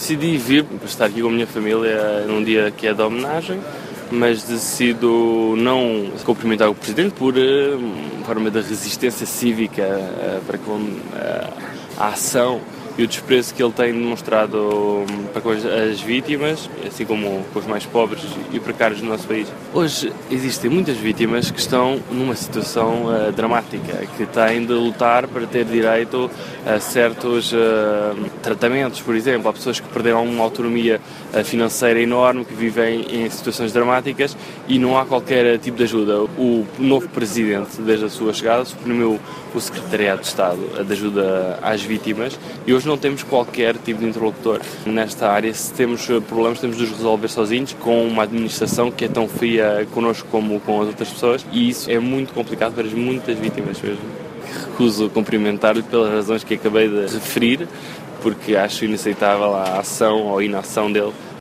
Decidi vir para estar aqui com a minha família num dia que é de homenagem, mas decido não cumprimentar o Presidente por forma de resistência cívica para com a ação e o desprezo que ele tem demonstrado para com as vítimas, assim como com os mais pobres e precários do nosso país. Hoje existem muitas vítimas que estão numa situação dramática, que têm de lutar para ter direito a certos tratamentos, por exemplo. Há pessoas que perderam uma autonomia financeira enorme, que vivem em situações dramáticas e não há qualquer tipo de ajuda. O novo Presidente, desde a sua chegada, suprimiu o Secretariado de Estado de Ajuda às Vítimas e hoje não temos qualquer tipo de interlocutor nesta área. Se temos problemas, temos de os resolver sozinhos, com uma administração que é tão fria connosco como com as outras pessoas, e isso é muito complicado para muitas vítimas mesmo. Recuso cumprimentar-lhe pelas razões que acabei de referir, porque acho inaceitável a ação ou inação dele